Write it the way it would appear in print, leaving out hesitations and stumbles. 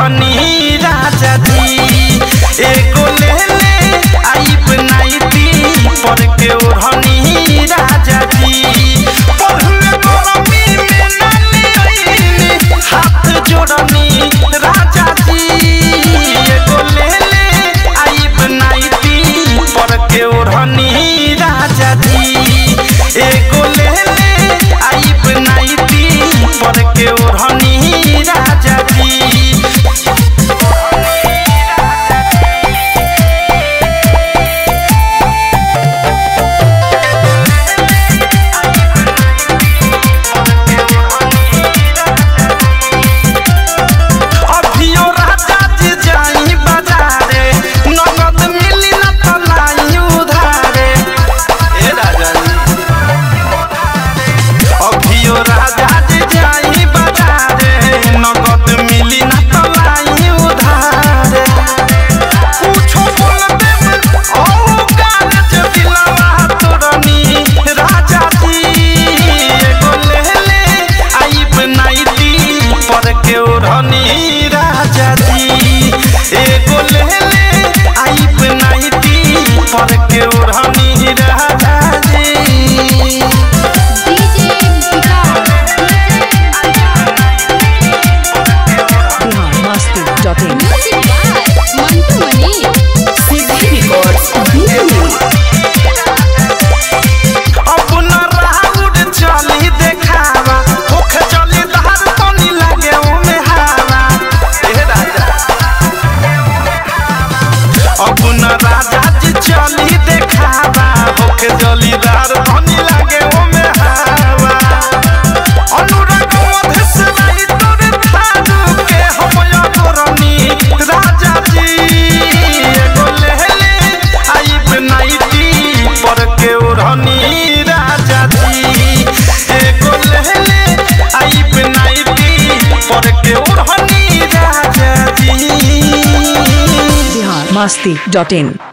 ओढ़नी राजा जी एगो ले ले आइब नाइटी पर के ओढ़नी राजा जी पढ़ले गरमी में नानी आईनी हाथ जोड़नी राजा जी एगो ले ले आइब नाइटी पर के ओढ़नी राजा जी एगो ले ले आइब नाइटी पर के ओढ़नी राजा जी ओढ़नी राजा जी एगो ले ले आइब नाइटी पर के ओढ़नी राजा जी राजा जी चली देखावा होके जलीदार धनी लागे ओमे हवा अनुराग मधेश लाई तोरे थारू के हमया करनी राजा जी एगो ले ले आइब नाइटी पर के ओढ़नी राजा जी एगो ले ले आइब नाइटी पर के ओढ़नी राजा जी biharmasti.in